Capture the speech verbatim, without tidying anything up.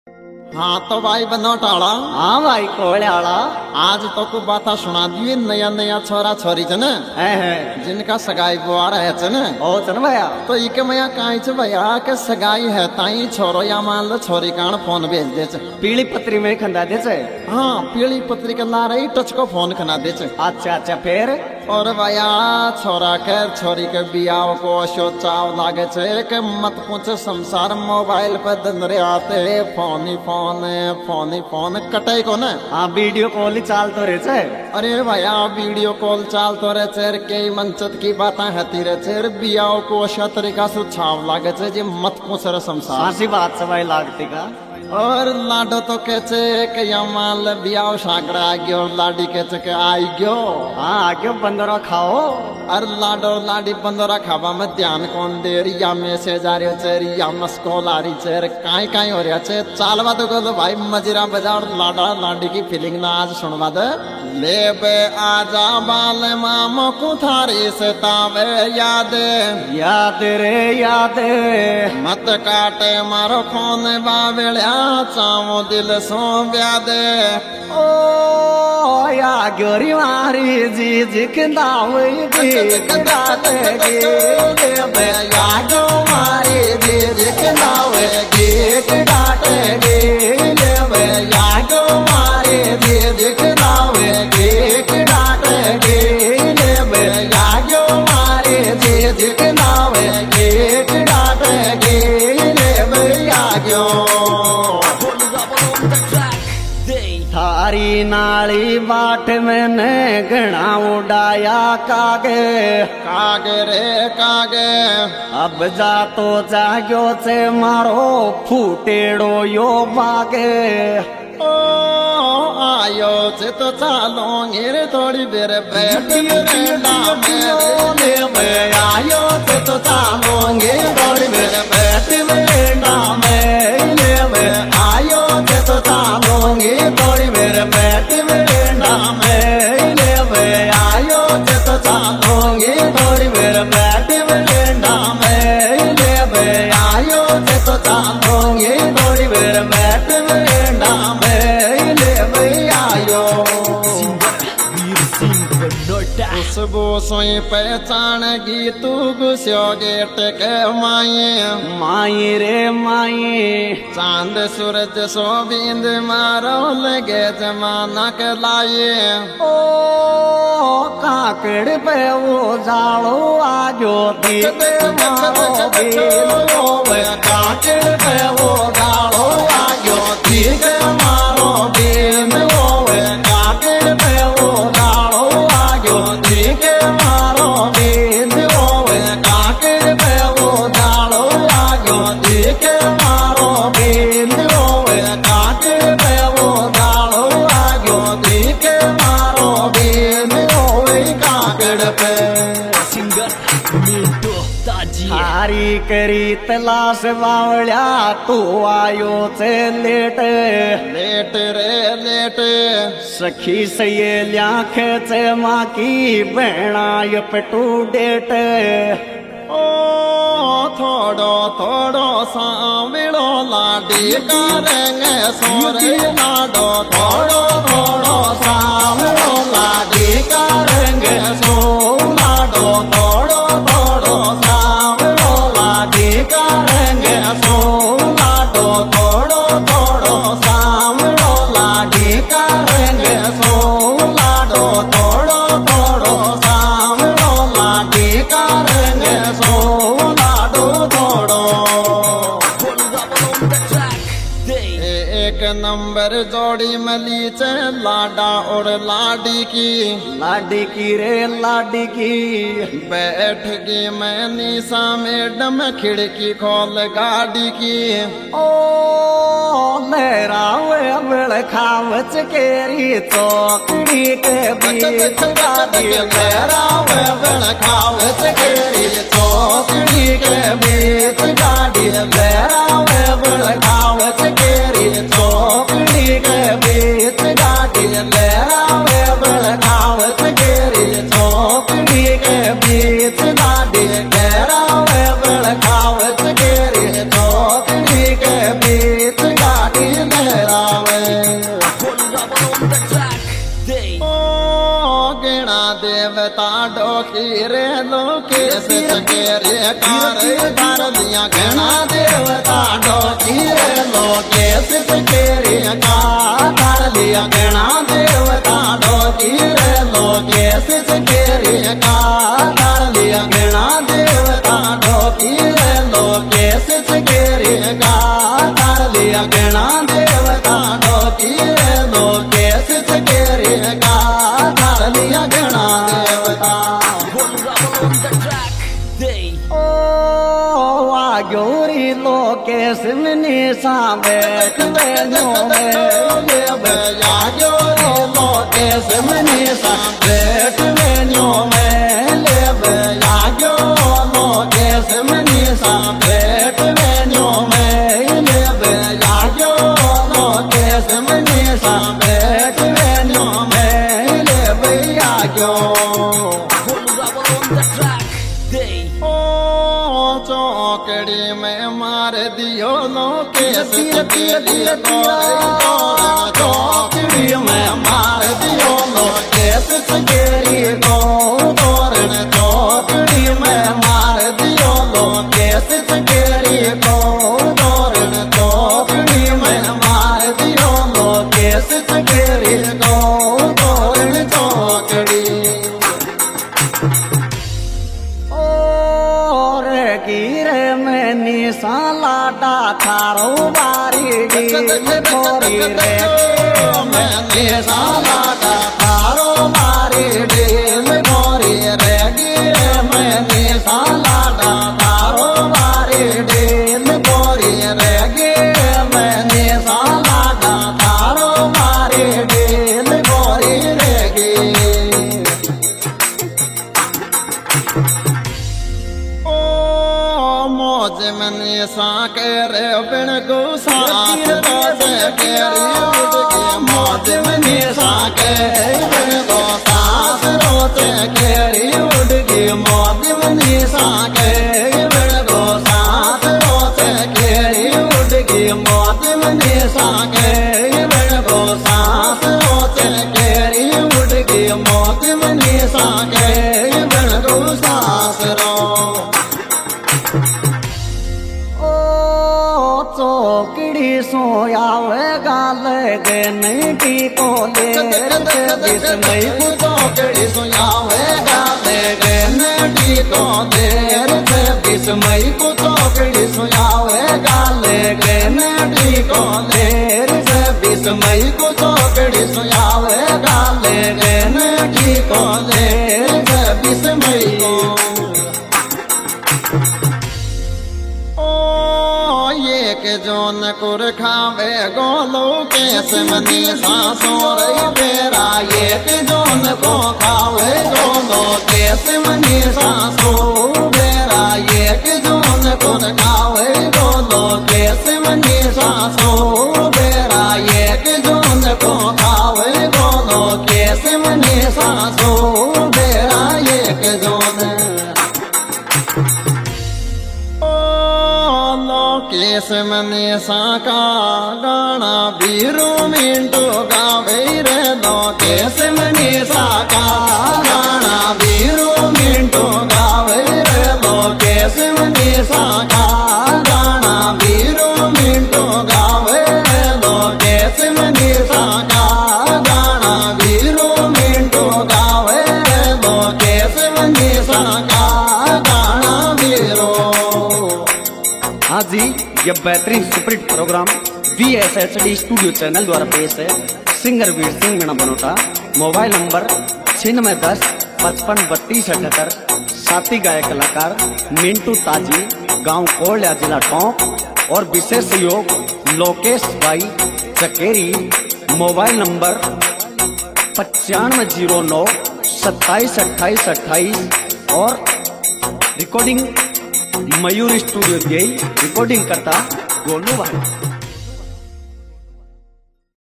हाँ तो भाई बनो टाला। हाँ भाई कोले आला। आज तो को बाता सुना दिए नया नया छोरा छोरी चने जिनका सगाई बुआर है चने ओ चन भैया तो इके मया काई छ भैया के सगाई है ताई छोरो या मान लो छोरी कान फोन भेज दे छ पीली पत्री में खंदा दे छ। हाँ पीली पत्री के ला रही टच को फोन खना दे छ। अच्छा अच्छा फिर और भैया छोरा के छोरी के बियाह को सोचाव लागे छे के मत पूछ संसार मोबाइल पे दिन रे आते फोन ही फोन फोन ही फोन कटे को न। हाँ वीडियो कॉल ही चाल तो रहे छे। अरे भैया वीडियो कॉल चाल तो रहे छे के मनचत की बातें हती रहे छे बियाह को अच्छा तरीका से छाव लागे छे जे मत पूछ रे संसार। सासी बात से भाई लागती का। और लाडो तो कहचे के या माल बियाह सागड़ा आ गयो लाडी कहचे के आई गयो। हाँ आ गयो बंदरा खाओ। और लाडो लाडी बंदरा खावा में ध्यान कौन दे रही या मैसेज आ रही छे या मस्कॉल आ रही छे काई काई हो रहा छे चालवा तो को भाई मजीरा बजा और लाडा लाडी की फीलिंग ना आज सुनवा दे। ले बे आजा बाल मामो को थारी से तावे याद याद रे याद मत काटे मारो फोन बावेल्या चावो दिल सो ब्याद। ओ या गोरी मारी जी जी कंदावे गे कंदाते गे ले या गो मारी जी जी कंदावे गे कंदाते गे ले या गो मारी जी जी कंदावे गे कंदाते गे ले या गो मारी जी जी कंदावे गे कंदाते गे ले या गो थारी नाली बाट मैंने घना उड़ाया कागे कागे रे कागे अब जा तो जाग्यो से मारो फूटेड़ो यो बागे। ओ आयो से तो चालो गिर थोड़ी देर बैठी में आयो से तो चालो गिर थोड़ी देर बैठी में आयो से तो चालो गिर थोड़ी देर बैठी में आयो से तो चालो गिर थोड़ी देर बैठी में आयो से तो चालो गिर थोड़ी देर बैठी खुशबू सोई पहचान गी तू गुस्यो गेट के माये माई रे माई चांद सूरज सो बिंद मारो लगे जमाना के लाए। ओ काकड़ पे वो जालो आगो दीद मारो बेलो काकड़ पे वो जालो आगो दीद मारो बेलो काकड़ पे वो जालो आगो दीद मारो बेलो काकड़ पे वो जालो आगो दीद मारो बेलो काकड़ पे वो जालो आगो दीद मारो बेलो काकड़ पे हारी करी तलाश बावल्या तू आयो से लेट लेट रे लेट सखी सहेलिया खेचे माँ की बहना पटू डेट। ओ थोड़ो थोड़ो सामिलो लाडी करेंगे सोरे लाडो थोड़ो थोड़ो सामिलो लाडी करेंगे सो लाडो थोड़ो थोड़ो सामिलो लाडी करेंगे सो लाडो थोड़ो थोड़ो सामिलो लाडी करेंगे सो लाडो थोड़ो थोड़ो सामिलो लाडी करेंगे सो लाडो थोड़ो। एक नंबर जोड़ी मली चे लाडा और लाडी की लाडी की रे लाडी की बैठ गई मैं निशा मैडम खिड़की खोल गाड़ी की। ओ मेरा वे बड़ खावच केरी चौकड़ी के बीच गाड़ी मेरा वे बड़ खावच केरी चौकड़ी के बीच गाड़ी मेरा वे बड़ खावच केरी चौकड़ी के बीच गाड़ी मेरा वे बड़ खावच केरी चौकड़ी के बीच गाड़ी मेरा वे बड़ खावच केरी चौकड़ी के बीच गाड़ी देवता डोकी रे लोकेश चकेरे कार धार दिया घना देवता डोकी रे लोकेश चकेरे कार धार दिया घना देवता डोकी रे लोकेश चकेरे कार धार दिया घना देवता डोकी रे लोकेश चकेरे कार धार दिया घना देवता डोकी रे लोकेश चकेरे कार धार दिया घना देवता ओ आ गौरी लोकेश मनी सा बैठ बेनो में आ गौरी लोकेश मनी सा बैठ बेनो में ले आ गयो लोकेश मनी सा बैठ बेनो में ले आ गयो लोकेश मनी सा बैठ बेनो में ले आ गयो चौकड़ी में मार दियो लोकेश चकेरे चौकड़ी में मार दियो लोकेश चकेरे को तोरण चौकड़ी में मार दियो लोकेश चकेरे को तोरण चौकड़ी में मार दियो लोकेश चकेरे को तोरण चौकड़ी गिरे में निशा लाडा थारो बारी गोरी रे मैं निशा लाडा थारो बारी डेल गोरी रे गिरे में निशा लाडा थारो बारी डेल गोरी रे गिरे में निशा लाडा थारो बारी डेल गोरी रे गे मौज मनी सा करे बिन गुसास रोज केरी उठ के मौज मनी सा करे बिन गुसास रोज केरी उठ के मौज मनी सा करे बिन गुसास रोज केरी उठ के मौज मनी सा करे बिन गुसास रोज केरी उठ के मौज मनी सा करे बिन गुसास रो चौकड़ी सोयावे गाल गे नहीं टीको ले विस्मय को चौकड़ी सोयावे गाल गे नहीं टीको देर से विस्मय को चौकड़ी सोयावे गाल गे नहीं टीको देर से विस्मय को चौकड़ी सोयावे गाल गे नहीं टीको देर से विस्मय को एक जोन कुर खावे गोलो केस मनी सांसों रही बेरा एक जोन को खावे गोलो केस मनी सांसों बेरा एक जोन कुर खावे गोलो केस मनी सांसों बेरा एक जोन को खावे गोलो केस मनी सांसों बेरा एक जोन केस मनी साका गाना बीरू मिंटू गावे रे लो केस मनी साका गाना बीरू मिंटू गावे रे लो केस मनी साका गाना बीरू मिंटू गावे रे लो केस मनी साका गाना बीरू मिंटू गावे रे लो केस मनी साका गाना बीरू। हाँ जी, यह बेहतरीन superhit program V S H D studio channel द्वारा पेश है। Singer Veer Singh Meena Banota. Mobile number छिन्नवे दस पचपन बत्तीस अठहत्तर। साथी गायक कलाकार मिंटू ताजी, गांव कोल्या, जिला टोंक। और विशेष सहयोग लोकेश भाई चकेरी। मोबाइल नंबर पचानवे जीरो नौ सत्ताईस अट्ठाईस अट्ठाईस। और रिकॉर्डिंग मयूर स्टूडियो गई, रिकॉर्डिंग करता गोलू भाई।